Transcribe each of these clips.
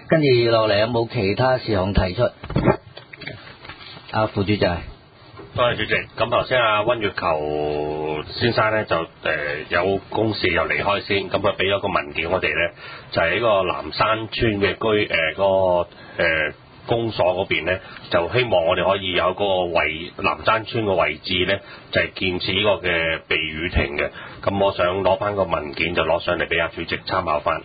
跟住落嚟有冇其他事項提出？副主席。 多謝主席。咁頭先阿溫月球先生咧就有公事又離開先，咁佢俾咗個文件我哋咧，就係呢個南山村嘅公所嗰邊咧，就希望我哋可以有個南山村嘅位置咧，就係建設呢個嘅避雨亭嘅。咁我想攞翻個文件就攞上嚟俾阿主席參考翻。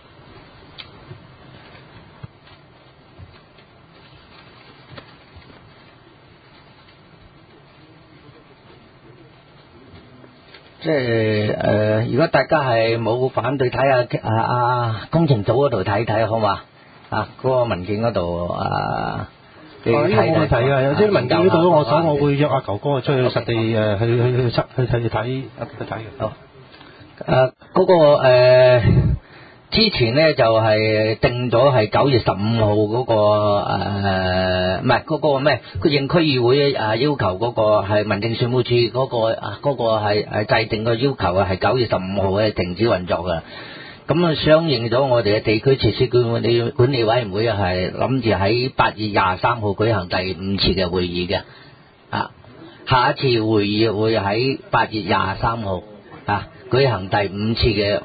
即係如果大家係冇反對，睇下工程組嗰度睇睇好嘛？嗰個文件嗰度呢個冇問題嘅，有啲文件到咗我手，我會約阿球哥出去實地去睇嘅。 好。嗰個之前咧就係定咗係9月15號嗰個唔係嗰個咩？佢應區議會要求嗰個係民政事務處嗰個係制定個要求係9月15號嘅停止運作㗎。咁啊，相應咗我哋嘅地區設施管理委員會係諗住喺8月23號舉行第5次嘅會議嘅。下一次會議會喺8月23號舉行第5次嘅。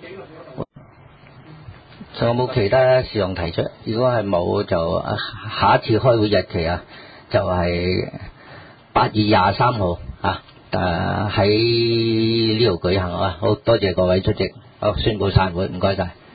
仲有冇其他事項提出？如果係冇，就下一次開會日期就係8月23號喺呢度舉行啊！好多謝各位出席，好，宣布散會，唔該晒。